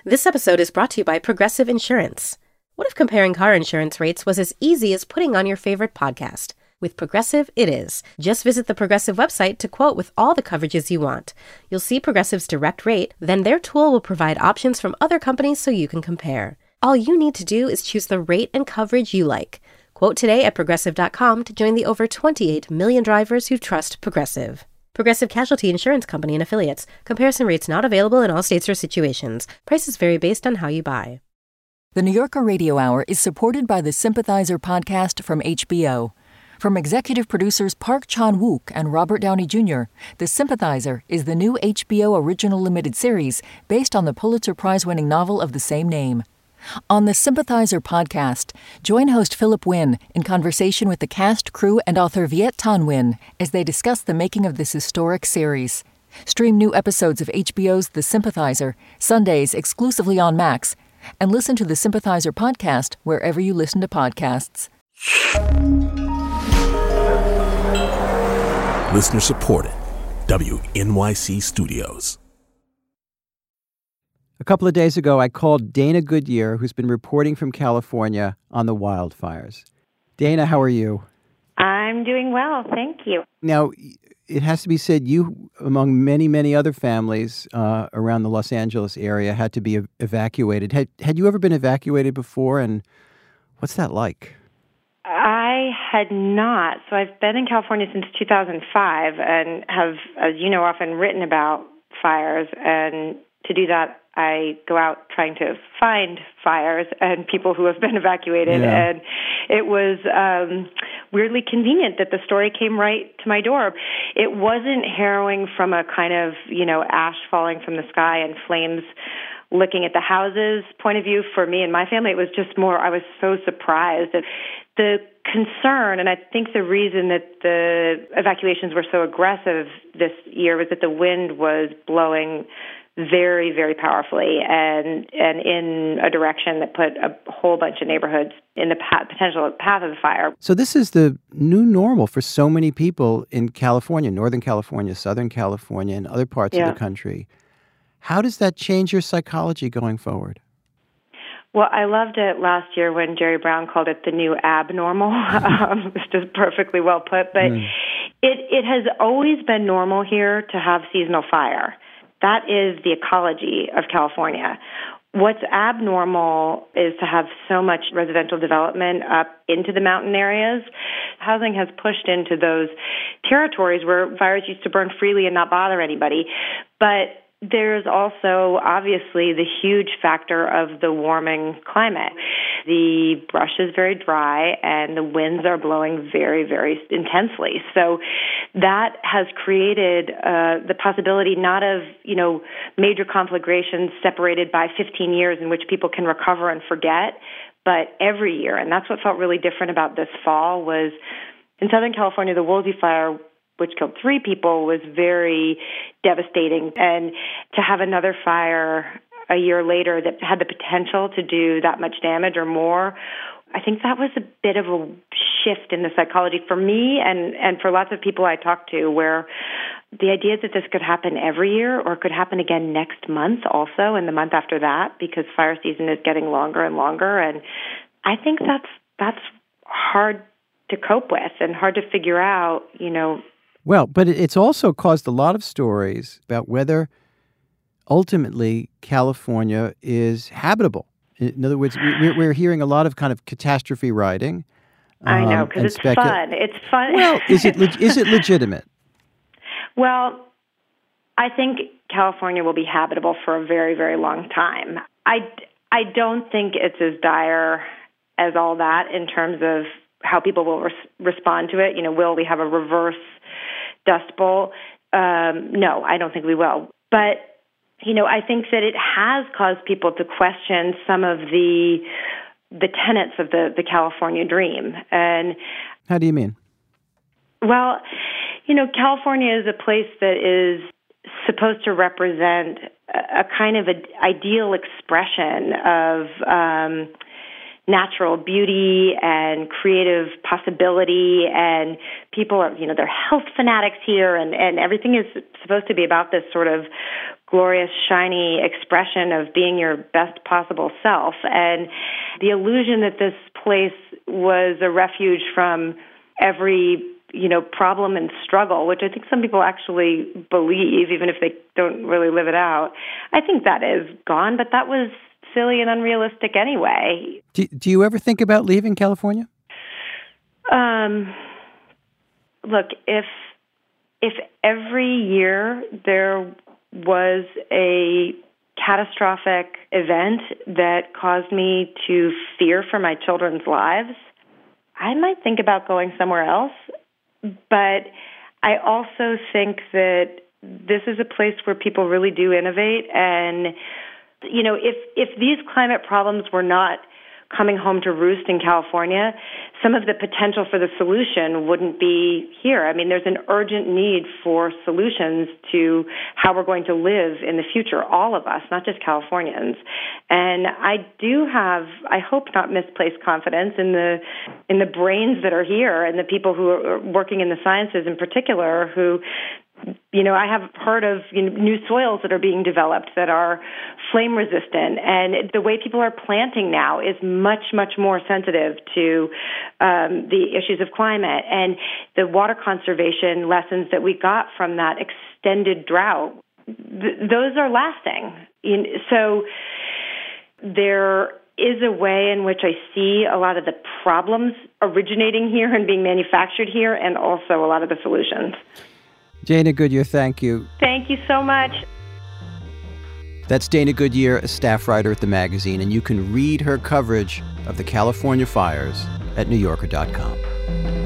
This episode is brought to you by Progressive Insurance. What if comparing car insurance rates was as easy as putting on your favorite podcast? With Progressive, it is. Just visit the Progressive website to quote with all the coverages you want. You'll see Progressive's direct rate, then their tool will provide options from other companies so you can compare. All you need to do is choose the rate and coverage you like. Quote today at Progressive.com to join the over 28 million drivers who trust Progressive. Progressive Casualty Insurance Company and Affiliates. Comparison rates not available in all states or situations. Prices vary based on how you buy. The New Yorker Radio Hour is supported by the Sympathizer podcast from HBO. From executive producers Park Chan-wook and Robert Downey Jr., The Sympathizer is the new HBO original limited series based on the Pulitzer Prize-winning novel of the same name. On the Sympathizer podcast, join host Philip Wynn in conversation with the cast, crew, and author Viet Thanh Nguyen as they discuss the making of this historic series. Stream new episodes of HBO's The Sympathizer, Sundays exclusively on Max, and listen to the Sympathizer podcast wherever you listen to podcasts. Listener supported. WNYC Studios. A couple of days ago, I called Dana Goodyear, who's been reporting from California on the wildfires. Dana, how are you? I'm doing well, thank you. Now, it has to be said, you, among many, many other families around the Los Angeles area, had to be evacuated. Had you ever been evacuated before, and what's that like? I had not. So I've been in California since 2005 and have, as you know, often written about fires. And to do that, I go out trying to find fires and people who have been evacuated. Yeah. And it was weirdly convenient that the story came right to my door. It wasn't harrowing from a kind of, ash falling from the sky and flames looking at the houses point of view for me and my family. It was just more, I was so surprised that the concern, and I think the reason that the evacuations were so aggressive this year was that the wind was blowing very, very powerfully and in a direction that put a whole bunch of neighborhoods in the potential path of the fire. So this is the new normal for so many people in California, Northern California, Southern California, and other parts of the country. How does that change your psychology going forward? Well, I loved it last year when Jerry Brown called it the new abnormal. It's just perfectly well put. But it has always been normal here to have seasonal fire. That is the ecology of California. What's abnormal is to have so much residential development up into the mountain areas. Housing has pushed into those territories where fires used to burn freely and not bother anybody. But there's also, obviously, the huge factor of the warming climate. The brush is very dry, and the winds are blowing very, very intensely. So that has created the possibility not of, major conflagrations separated by 15 years in which people can recover and forget, but every year. And that's what felt really different about this fall was in Southern California, the Woolsey Fire, which killed 3 people, was very devastating. And to have another fire a year later that had the potential to do that much damage or more, I think that was a bit of a shift in the psychology for me and for lots of people I talked to, where the idea that this could happen every year or could happen again next month also and the month after that, because fire season is getting longer and longer. And I think that's hard to cope with and hard to figure out, Well, but it's also caused a lot of stories about whether ultimately California is habitable. In other words, we're hearing a lot of kind of catastrophe writing. I know, because it's fun. It's fun. Well, is it legitimate? Well, I think California will be habitable for a very, very long time. I don't think it's as dire as all that in terms of how people will respond to it. Will we have a reverse Dust Bowl? No, I don't think we will. But, I think that it has caused people to question some of the tenets of the California dream. And how do you mean? Well, California is a place that is supposed to represent a kind of an ideal expression of natural beauty and creative possibility, and people are, they're health fanatics here, and everything is supposed to be about this sort of glorious, shiny expression of being your best possible self. And the illusion that this place was a refuge from every, problem and struggle, which I think some people actually believe, even if they don't really live it out, I think that is gone, but that was silly and unrealistic anyway. Do you ever think about leaving California? Look, if every year there was a catastrophic event that caused me to fear for my children's lives, I might think about going somewhere else. But I also think that this is a place where people really do innovate. And, if these climate problems were not coming home to roost in California, some of the potential for the solution wouldn't be here. I mean, there's an urgent need for solutions to how we're going to live in the future, all of us, not just Californians. And I do have, I hope not misplaced confidence in the brains that are here and the people who are working in the sciences in particular who, I have heard of new soils that are being developed that are flame resistant, and the way people are planting now is much, much more sensitive to the issues of climate, and the water conservation lessons that we got from that extended drought. Those are lasting. So there is a way in which I see a lot of the problems originating here and being manufactured here, and also a lot of the solutions. Dana Goodyear, thank you. Thank you so much. That's Dana Goodyear, a staff writer at the magazine, and you can read her coverage of the California fires at NewYorker.com.